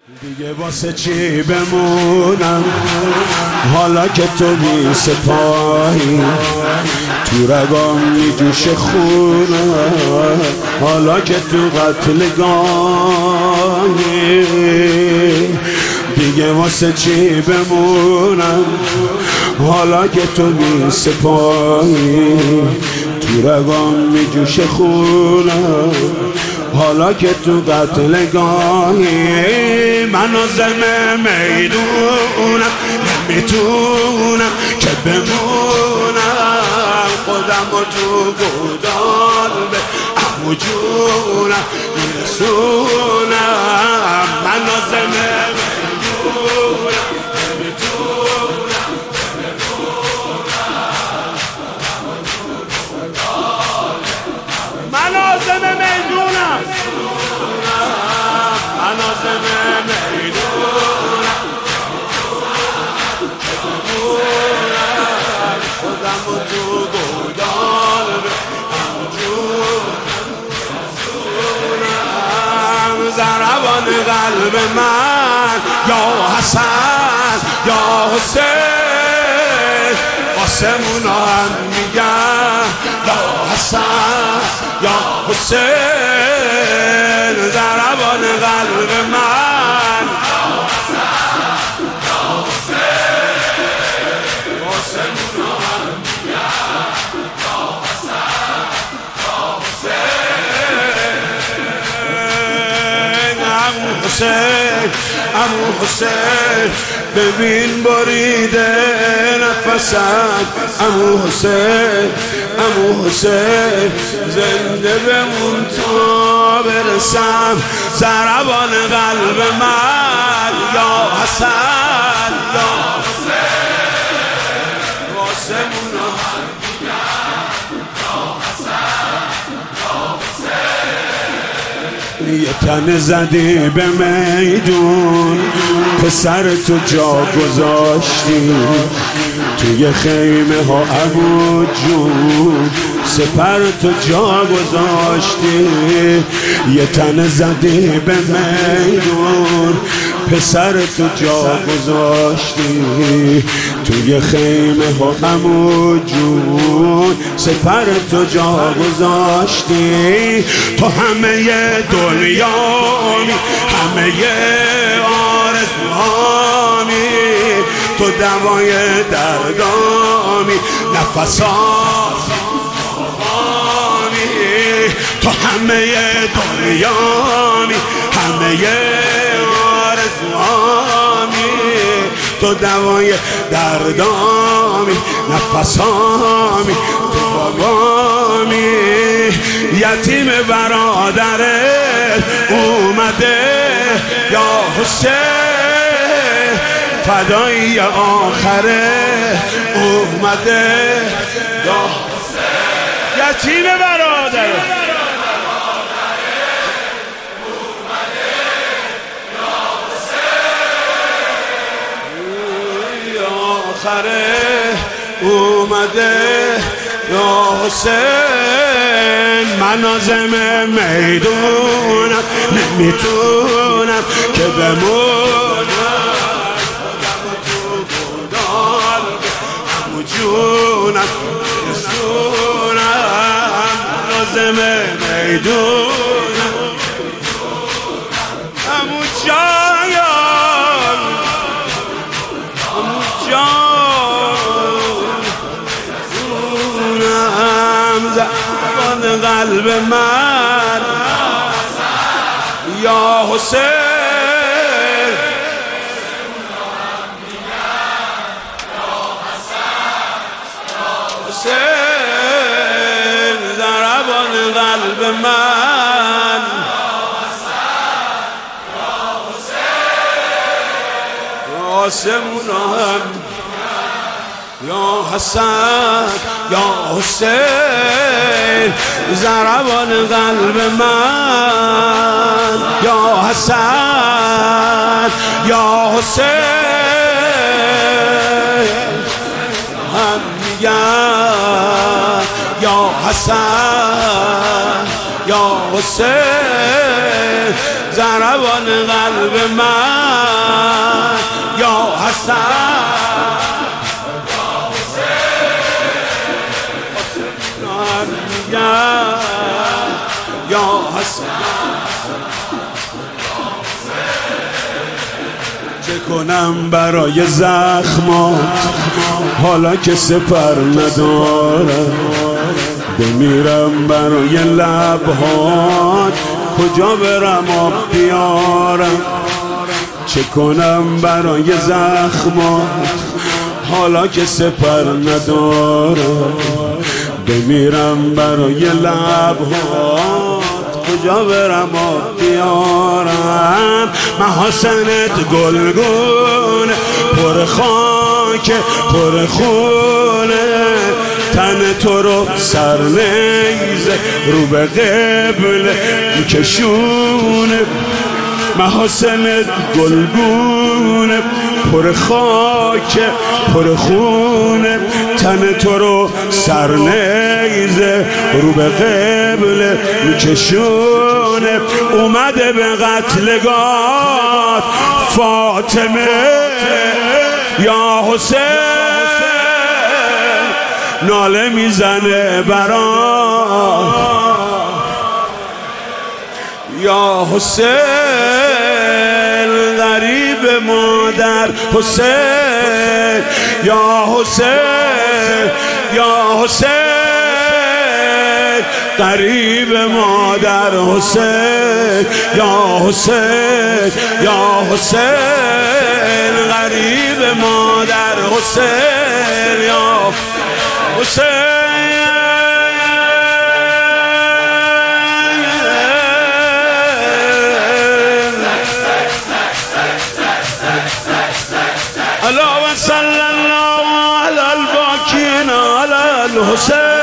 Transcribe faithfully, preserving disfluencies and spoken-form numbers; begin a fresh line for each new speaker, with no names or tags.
دیگه واسه چی بمونم حالا که تو بی سپاهی، تو رگام میجوش خونم حالا که تو قتلگاهی. دیگه واسه چی بمونم حالا که تو بی سپاهی، تو رگام میجوش خونم حالا که تو قتلگاهی. من عازم میدونم نمیتونم که بمونم، خودم رو تو گودال به عمو جونم میرسونم. من عازم میدونم نمیتونم که بمونم، من عازم میدونم من عازم میدونم خودم رو تو گودال به همجونم. ضربان قلب من یا حسن یا حسین، آسمون هم میگن یا حسن یا حسین. ضربان قلب من یا حسن یا حسین، آسمون هم میگن یا حسن یا حسین. عمو حسین عمو حسین ببین بریده نفسم، عمو حسین عمو حسین زنده بمون تا برسم. ضربان قلب من یا حسن یا حسین، آسمون هم میگن یا حسن یا حسین. یه تن زدی به میدون، پسر تو جا گذاشتی توی خیمه ها عمو جون، سپر تو جا گذاشتی. یه تن زدی به میدون، پسر تو جا گذاشتی توی خیمه ها عمو جون، سپر تو جا گذاشتی. تو همه دنیامی همه آرزوهامی، تو دوای دردامی نفسات آمی. تو همه دنیامی همه آرزوهامی، تو دوای دردامی نفسامی، تو بابامی. یتیم برادرت اومده یا حسین، فدایی آخره اومده یا حسین. یتیم برادرت اومده یا حسین، آخره اومده یا حسین. من عازم میدونم نمیتونم که بمونم، عمو جونم رسونم. عازم میدونم عمو جان عمو جانم. زبان قلب من یا حسین، حسین. ضربان قلب من آسمون هم یا حسن یا حسین. ضربان قلب من یا حسن یا حسین. هم میگن یا حسن یا حسین. ضربان قلب من چه کنم برای زخمات حالا که سپر ندارم، بمیرم برای لبهات کجا برم آب بیارم. چه کنم برای زخمات حالا که سپر ندارم، بمیرم برای لبهات کجا برم آب بیارم. محاسنت گلگون پر خاک پر خونه، تن تو رو سر نیزه رو به قبله میکشونه. محاسنت گلگونه پر خاک پر خونه، تن تو رو سر نیزه رو به قبله میکشونه. اومده به قتلگاه فاطمه یا حسین، ناله میزنه برات یا حسین. غریب مادر حسین یا حسین یا حسین، غریب مادر حسین یا حسین یا حسین، غریب مادر حسین یا حسین. اللهم صل الله على الباكين على الحسين.